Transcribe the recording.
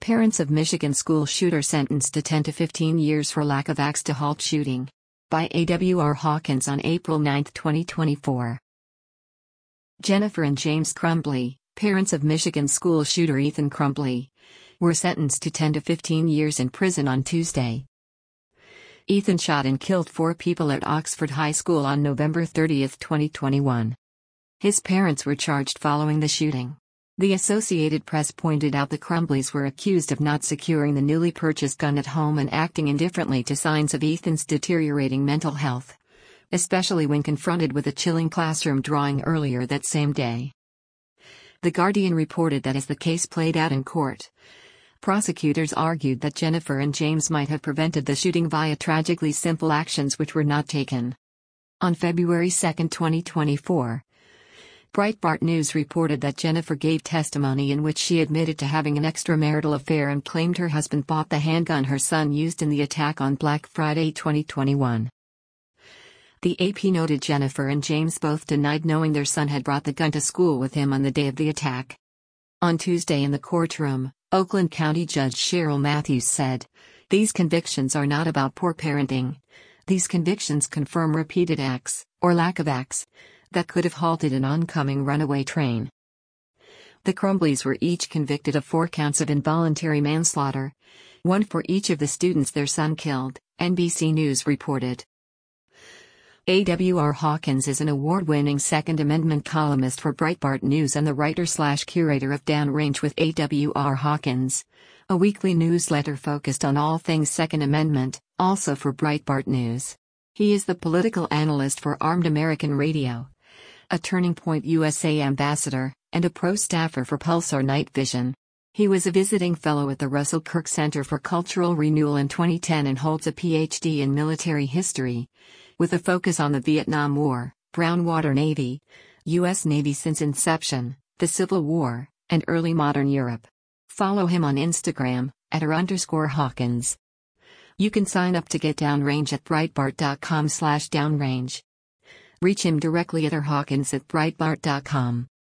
Parents of Michigan school shooter sentenced to 10 to 15 years for lack of acts to halt shooting. By A.W.R. Hawkins on April 9, 2024. Jennifer and James Crumbley, parents of Michigan school shooter Ethan Crumbley, were sentenced to 10 to 15 years in prison on Tuesday. Ethan shot and killed 4 people at Oxford High School on November 30, 2021. His parents were charged following the shooting. The Associated Press pointed out the Crumbleys were accused of not securing the newly purchased gun at home and acting indifferently to signs of Ethan's deteriorating mental health, especially when confronted with a chilling classroom drawing earlier that same day. The Guardian reported that as the case played out in court, prosecutors argued that Jennifer and James might have prevented the shooting via tragically simple actions which were not taken. On February 2, 2024, Breitbart News reported that Jennifer gave testimony in which she admitted to having an extramarital affair and claimed her husband bought the handgun her son used in the attack on Black Friday 2021. The AP noted Jennifer and James both denied knowing their son had brought the gun to school with him on the day of the attack. On Tuesday in the courtroom, Oakland County Judge Cheryl Matthews said, "These convictions are not about poor parenting. These convictions confirm repeated acts, or lack of acts, that could have halted an oncoming runaway train." The Crumbleys were each convicted of 4 counts of involuntary manslaughter, 1 for each of the students their son killed, NBC News reported. A.W.R. Hawkins is an award-winning Second Amendment columnist for Breitbart News and the writer/curator of Downrange with A.W.R. Hawkins, a weekly newsletter focused on all things Second Amendment, also for Breitbart News. He is the political analyst for Armed American Radio, a Turning Point USA ambassador, and a pro-staffer for Pulsar Night Vision. He was a visiting fellow at the Russell Kirk Center for Cultural Renewal in 2010 and holds a Ph.D. in military history, with a focus on the Vietnam War, Brown Water Navy, U.S. Navy since inception, the Civil War, and early modern Europe. Follow him on Instagram, @r_Hawkins. You can sign up to get Downrange at Breitbart.com/downrange. Reach him directly at rhawkins@breitbart.com.